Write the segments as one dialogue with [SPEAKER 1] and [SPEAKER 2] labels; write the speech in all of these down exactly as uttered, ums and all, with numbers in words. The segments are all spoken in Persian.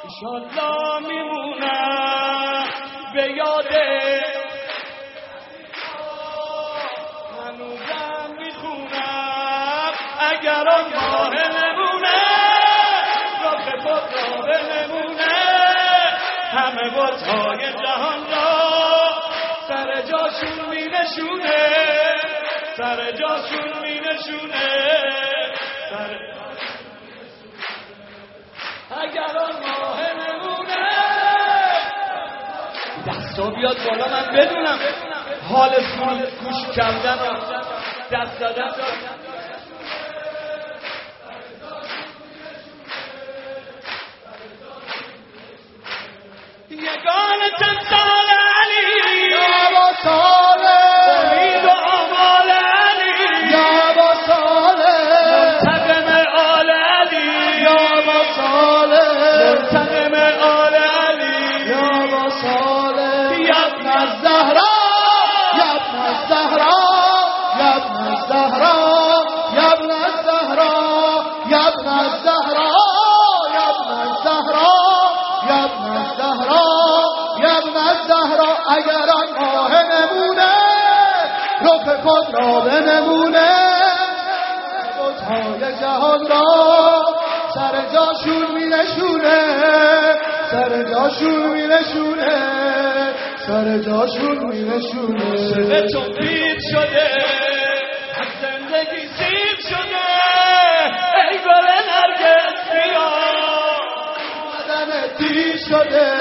[SPEAKER 1] انشالله میمونم به یاده هنوزم میخونم اگر آن ماه نمونه رخ خود را بنمونه همه بت‌های جهان را سر جاشون مینشونه سر جاشون مینشونه سر اگر آن ماه نمونه دستا بیاد بالا من بدونم حال سون گوش کردن دست دادن یگانه تمثال علی
[SPEAKER 2] یا با ساله
[SPEAKER 1] امید و آمال علی
[SPEAKER 2] یا با ساله
[SPEAKER 1] منتقم آل علی
[SPEAKER 2] یا با ساله
[SPEAKER 1] منتقم آل علی
[SPEAKER 2] یا با ساله
[SPEAKER 1] یا ابن
[SPEAKER 2] الزهرا یا ابن الزهرا یا ابن الزهرا یا ابن الزهرا یا ابن الزهرا یا ابن الزهرا یا ابن الزهرا یا ابن الزهرا اگر آن ماه نمونه رخ خود را بنمونه بت‌های جهان را سر جاشون می‌نشونه سر جاشون می‌نشونه سر جاشون می‌نشونه
[SPEAKER 1] به تو پیر شده از زندگی سیر شده ای گل نرگس بیا
[SPEAKER 2] اومدن دیر شده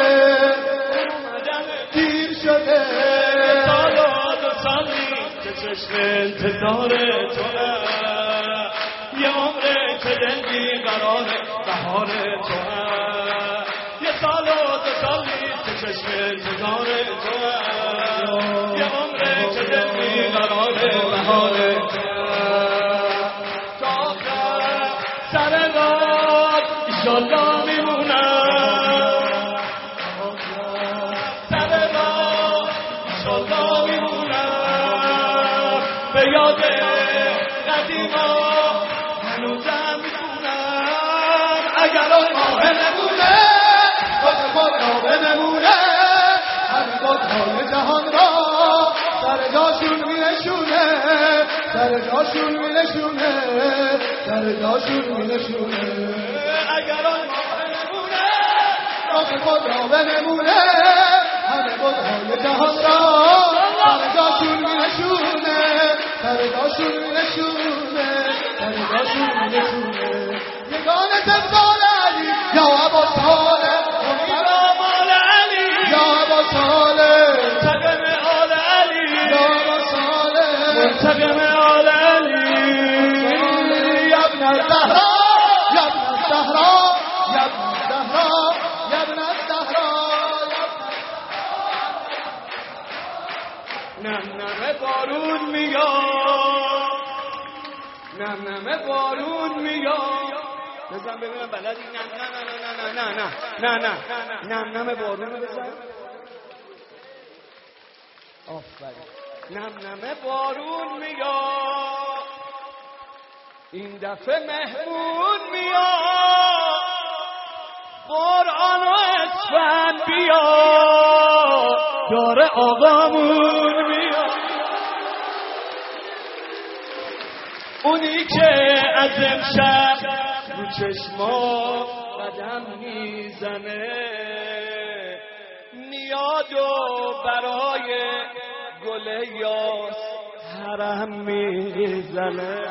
[SPEAKER 2] دیر شده
[SPEAKER 1] سالا دو سالی که چشم انتظار تو یه عمره که دل بیقرار بهار تو یه سال و دو سالی که چشم انتظار تو یه عمره که دل بیقرار بهار تو تا آخر سر راه ایشالله میمونم سر راه ایشالله میمونم به یاد قدیما هنوزم میخونم اگر آن ماه
[SPEAKER 2] بنمونه خود خود را بنمونه همه بت‌های جهان را سر جاشون می‌نشونه سر جاشون می‌نشونه سر جاشون می‌نشونه
[SPEAKER 1] اگر آن ماه نمونه
[SPEAKER 2] خود خود را بنمونه همه بت‌های جهان را سر جاشون می‌نشونه سر جاشون می‌نشونه سر جاشون می‌نشونه یگانه تمثال علی یا ابا صالح
[SPEAKER 1] امید آمال علی
[SPEAKER 2] یا ابا صالح
[SPEAKER 1] منتقم آل علی
[SPEAKER 2] یا ابا صالح
[SPEAKER 1] منتقم آل علی
[SPEAKER 2] یا ابن الزهرا یا ابن الزهرا یا ابن الزهرا یا ابن الزهرا
[SPEAKER 1] نم نم بارون میاد نم نم بارون میاد بزن ببینم بلدی نه نه نه نه نه نه نه نه نم نم بارون بزن آفرین نم نم بارون میاد این دفعه مهمون میاد قرآن و اسفند بیاد داره آقامون میاد اونی که از امشب رو چشما قدم میزنه میاد و برای گل یاس حرم میزنه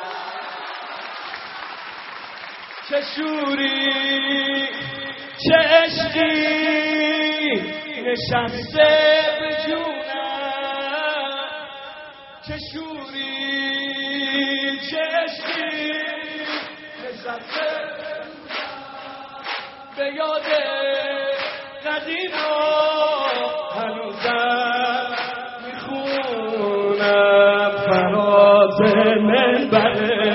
[SPEAKER 1] چه شوری چه عشقی نشسته به جونم چه شوری چه عشقی نشسته به یاد قدیما هنوزم میخونم فراز منبر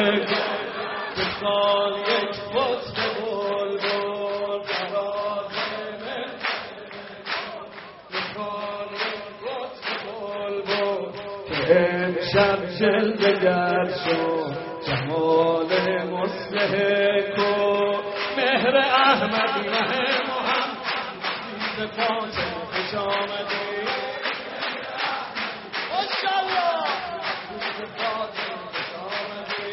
[SPEAKER 1] بسال یک بطن بلبل فراز بسال یک بطن بلبل که امشب جلوگر شد جمال مصلح کو مهر احمد مهم فاطمه خوش آمدی ماشاءالله روز فاطمه خوش آمدی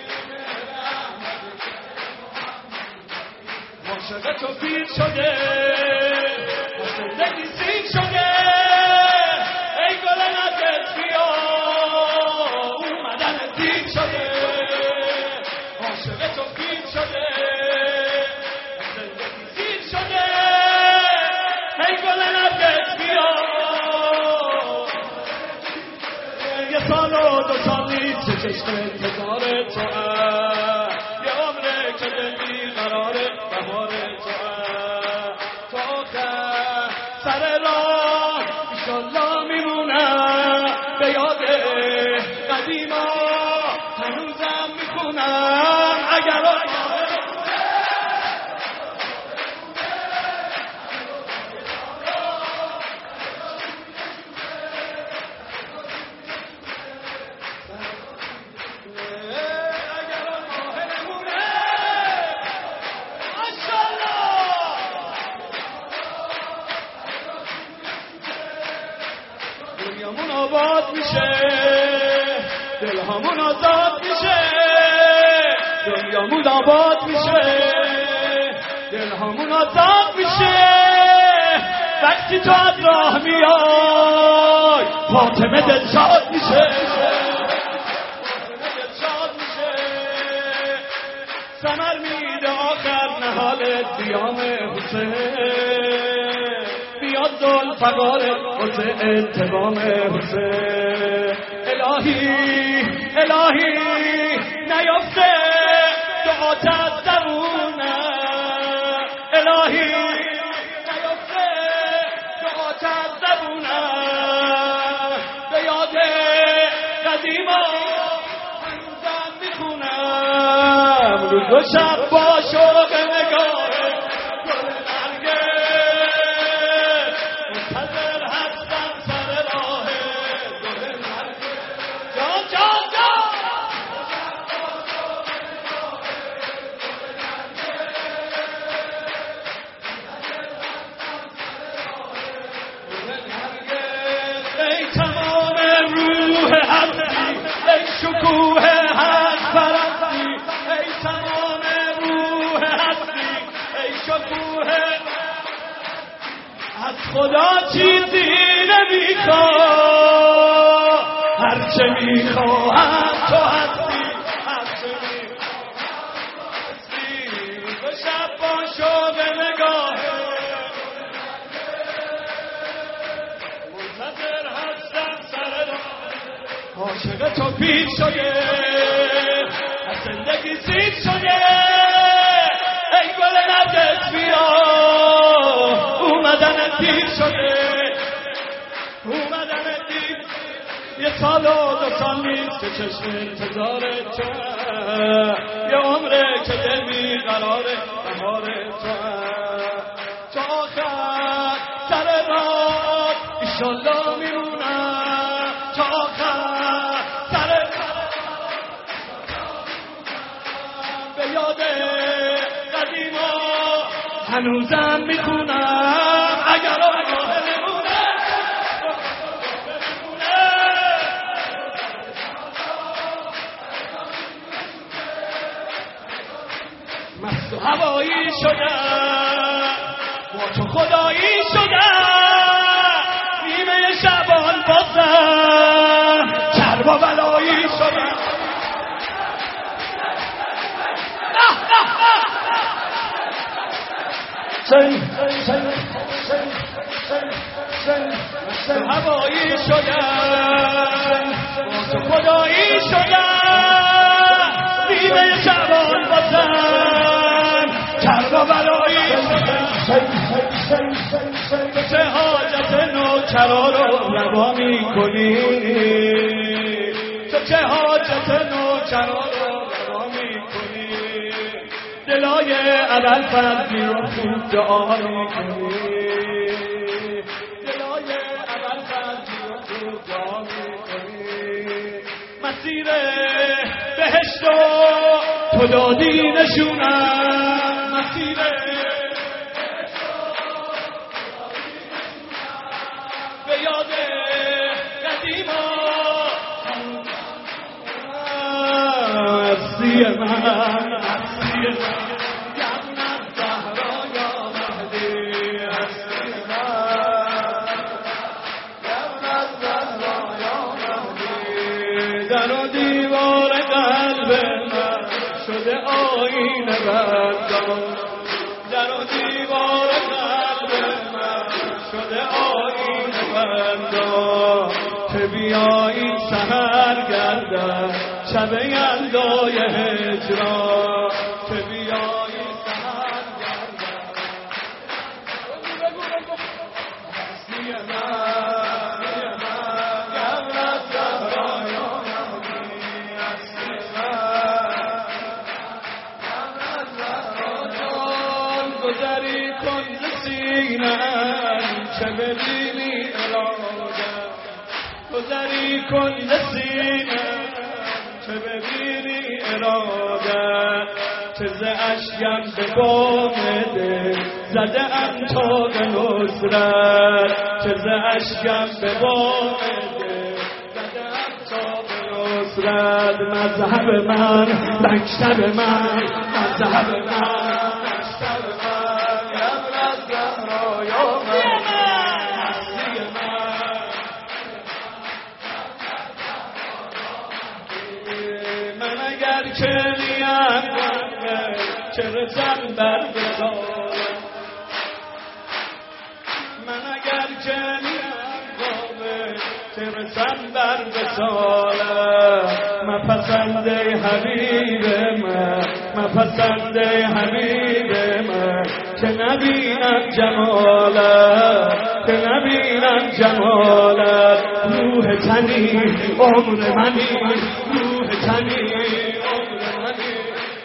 [SPEAKER 1] عاشق تو پیر شده زندگی سیر شده ای گل نزد بیا اومدن دیر شده عاشق تو پیر شده زندگی سیر شده ای گل نزد بیا یه سال و دو سال نیست چه چشم انتظار تو یه عمره که دل بیقراره بهار تو تا آخر سر راه ایشالله میمونم به یاد قدیما هنوزم میخونم اگر دنیامون آباد میشه دلهامون آزاد میشه دنیامون آباد میشه دلهامون آزاد میشه وقتی تو از راه میای فاطمه دلشاد میشه دلشاد میشه ثمر میده آخر نهال قیام حسین بیاد ذوالفقار واسه انتقام حسین الهی الهی نیافته دعات از زبونم الهی نیافته دعات از زبونم به یاد قدیما هنوزم میخونم روز و شب با شوق نگاه شکوه هست پرستی ای تمام روح هستی ای شکوه از خدا چیزی نمیخواه هرچه میخواهم تو هستی هرچه میخواستی تو شب با شوق نگاهه منتظر هستم سر راه عاشق تو پیر شده از زندگی سیر شده ای گل نزد بیا اومدن دیر شده اومدن دیر یه سال و دو سال نیست که چشم انتظار تو یه عمره که دل بیقراره بهار تو تا آخر سر راه ایشالله میمونم تا آخر سر به یاد قدیما هنوزم میخونم اگر آگاه نمونه مست و هوایی شدم با تو خدایی شدم نیمه شبان بازم کرب و بلایی شدم سن سن سن سن سن هوایی شدم با تو خدایی شدم نیمه شبان بازم کرب و بلایی شدم چه حاجت نوکرا رو روا میکنی تو چه حاجت نوکرا رو روا میکنی دلای اول فردی رو خوب دعا میکنی دلای اول فردی رو خوب دعا میکنی مسیر بهشت رو تو دادی نشونم مسیر هستی من هستی من ابن الزهرا یا مهدی هستی من ابن الزهرا یا مهدی در و دیوار قلب من شده آینه بندان در و دیوار قلب من شده آینه بندان که بیایی سحر گردن شب یلدای هجران که بیایی سحر گردن هستی من ابن الزهرا یا مهدی هستی من ابن الزهرا جان گذری کن ز سینه‌ام چه ببینی اراده گذری کن ز سینه‌ام چه ببینی اراده چه ز اشکم به بام دل زده ام تا به نصرت چه ز اشکم به بام دل زده ام تا به نصرت مذهب من مکتب من مذهب من مکتب من ابن الزهرا یا مهدی هستی من اگر که نیم چه رسم بر بزارم من اگر که نیم چه رسم بر بزارم مپسنده حبیب من مپسنده حبیب من که نبینم جمالت که نبینم جمالت روح تنی عمر منی روح تنی عمر منی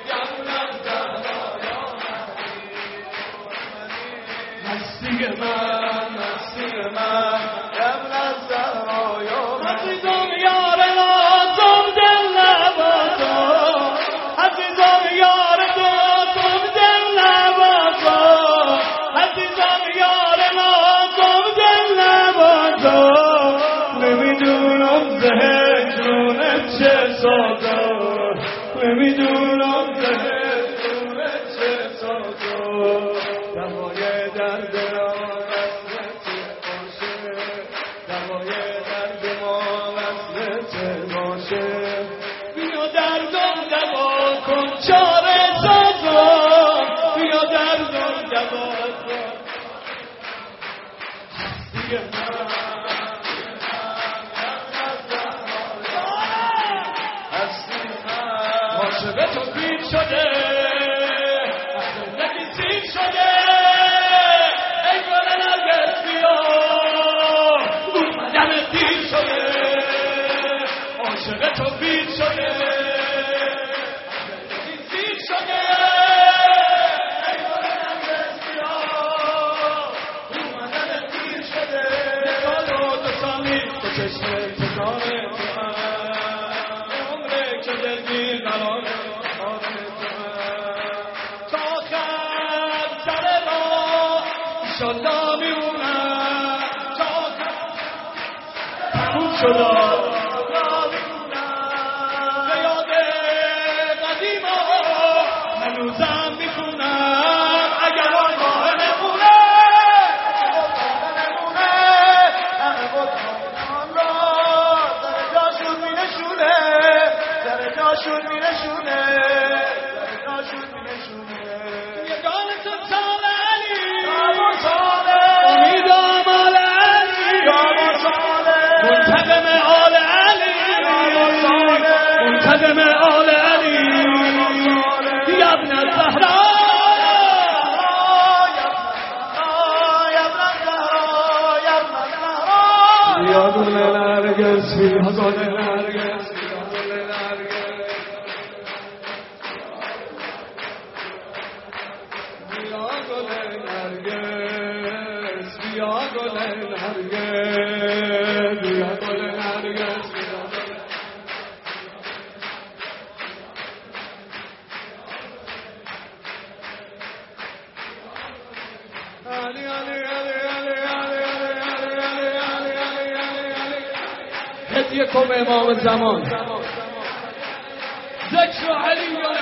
[SPEAKER 1] هستی من هستی من ابن الزهرا یا عزیزم یار لازم دل نبازم عزیزم یار لازم دل نبازم عزیزم یار لازم دل نبازم نمیدونم زهجرونه چه سازم نمیدونم زهجرونه چه سازم دوای درد را وصلت باشه دوای درد ما وصلت باشه بیا دردم دوا کن چاره سازم بیا دردم دوا کن هستی من هستی من عاشق تو پیر شده زندگی سیر شده ای گل نرگس بیا اومدم دیر شده عاشق تو پیر شده زندگی سیر شده ای گل نرگس بیا اومدم دیر شده یه سال و دو سالی تو چشم انتظار تو من عمره که دل بی قرار شلا میمونم تا تموم شد به یاد قدیما هنوزم میخونم اگر آقا نمونه همه بطران را سر جاشون مینشونه سر جاشون مینشونه سر جاشون مینشونه یگانه تو ساله امید آمال علی منتقم آل علی منتقم آل علی یا ابن الزهرا یا ابن الزهرا یا ابن الزهرا یا گل نرگس یا گل نرگس یا گل نرگس یا گل نرگس بیا گل نرگس بیا گل نرگس علی علی علی علی علی علی علی علی علی علی هدیه کن امام زمان ذکر علی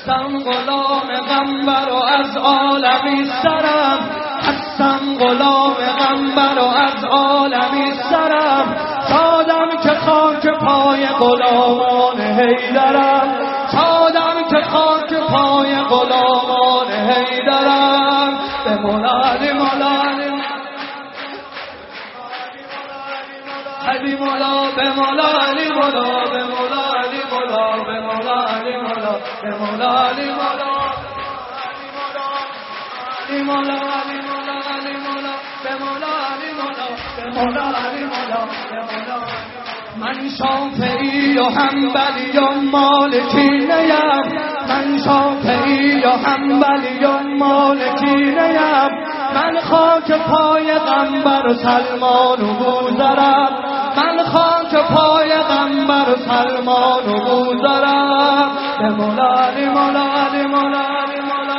[SPEAKER 1] هستم غلام غمبر و از عالمی سرم، هستم غلام غمبر و از عالمی سرم، شادم که خاک پای غلامان حیدرم، شادم که خاک پای غلامان حیدرم. به مولالی مولالی علی مولا، به مولالی مولا، به مولالی مولا، به مولالی مولا، به مولالی مولا، علی مولا، علی مولا، علی مولا، به مولالی مولا، به مولالی مولا، به مولا. من شافعی و حنبلی و مالکی نیم، من شافعی و حنبلی و مالکی نیم، من خاک پای غمبر و سلمان و بوذرم، من خاک پای غمبر و سلمان و بوذرم. به مولالی مولا، علی مولا، علی مولا،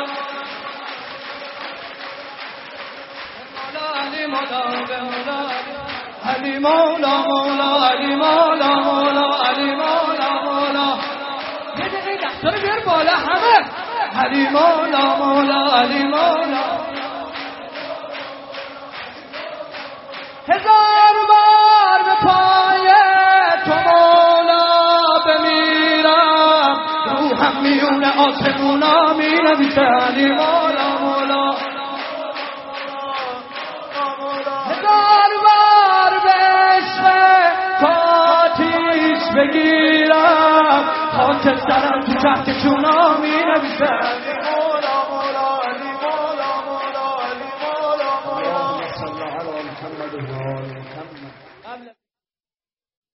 [SPEAKER 1] علی مولا، به مولا، علی مولا، مولا، علی مولا، مولا، علی مولا، مولا. یه دقیقه دستور بیار بالا همه. علی مولا، مولا، علی مولا. هزار بار به پای تو مولا بمیرم، روحم میون آسمونا می نویسه علی مولا، مولا. هزار بار به عشق تو آتیش بگیرم، خاک سرم تو چهک چونا می نویسه علی مولا.